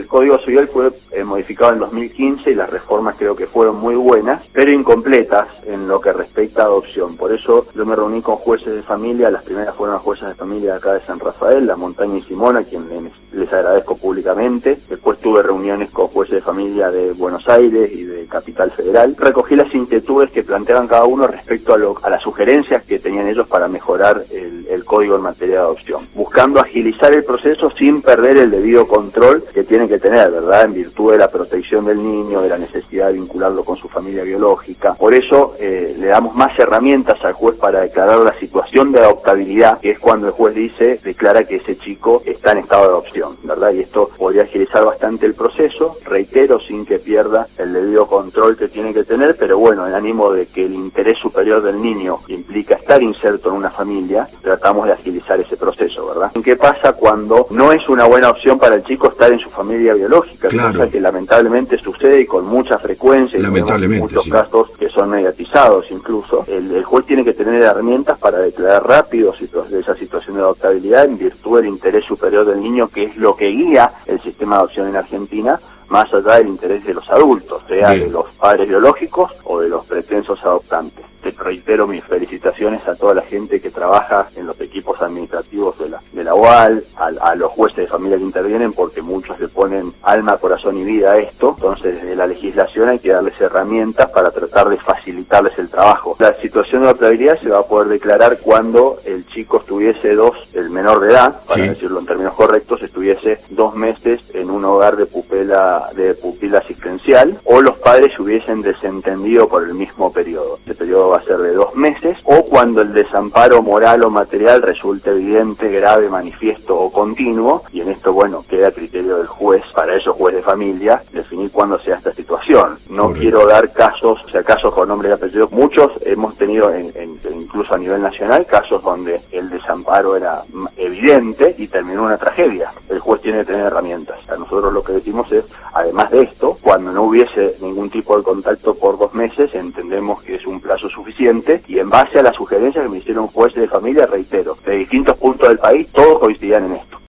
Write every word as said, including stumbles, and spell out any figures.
el Código Civil fue eh, modificado en dos mil quince y las reformas creo que fueron muy buenas, pero incompletas en lo que respecta a adopción. Por eso yo me reuní con jueces de familia, las primeras fueron las jueces de familia de acá de San Rafael, La Montaña y Simona, a quien les, les agradezco públicamente. Después tuve reuniones con jueces de familia de Buenos Aires y de Capital Federal. Recogí las inquietudes que planteaban cada uno respecto a, lo, a las sugerencias que tenían ellos para mejorar el, el código en materia de adopción, buscando agilizar el proceso sin perder el debido control que tienen que tener, ¿verdad?, en virtud de la protección del niño, de la necesidad de vincularlo con su familia biológica. Por eso eh, le damos más herramientas al juez para declarar la situación de adoptabilidad, que es cuando el juez dice, declara que ese chico está en estado de adopción, ¿verdad? Y esto podría agilizar bastante el proceso, reitero, sin que pierda el debido control que tiene que tener, pero bueno, en ánimo de que el interés superior del niño implica estar inserto en una familia, tratamos de agilizar ese proceso, ¿verdad? ¿Qué pasa cuando no es una buena opción para el chico estar en su familia biológica? Claro. Cosa que lamentablemente sucede y con mucha frecuencia, y lamentablemente, muchos sí. casos que son mediatizados incluso. El, el juez tiene que tener herramientas para declarar rápido de esa situación de adoptabilidad en virtud del interés superior del niño, que es lo que guía el sistema de adopción en Argentina, más allá del interés de los adultos, sea Bien. de los padres biológicos o de los pretensos adoptantes. Te reitero mis felicitaciones a toda la gente que trabaja en los equipos administrativos de la, de la U A L, a, a los jueces de familia que intervienen, porque muchos le ponen alma, corazón y vida a esto. Entonces, desde la legislación hay que darles herramientas para tratar de facilitarles el trabajo. La situación de adoptabilidad se va a poder declarar cuando el chico estuviese dos, el menor de edad, para sí. decirlo en términos correctos, estuviese dos meses en un hogar de pupila, de pupila asistencial, o los padres se hubiesen desentendido por el mismo periodo. Este periodo va a ser de dos meses, o cuando el desamparo moral o material resulte evidente, grave, manifiesto o continuo, y en esto, bueno, queda a criterio del juez, para ello juez de familia, definir cuándo sea esta situación. No Correcto. quiero dar casos, o sea, casos con nombre y apellido. Muchos hemos tenido, en, en, incluso a nivel nacional, casos donde el desamparo era evidente y terminó una tragedia. El juez tiene que tener herramientas. A nosotros lo que decimos es, además de esto, cuando no hubiese ningún tipo de contacto por dos meses, entendemos que es un plazo suficiente, y en base a las sugerencias que me hicieron jueces de familia, reitero, de distintos puntos del país, todos coincidían en esto.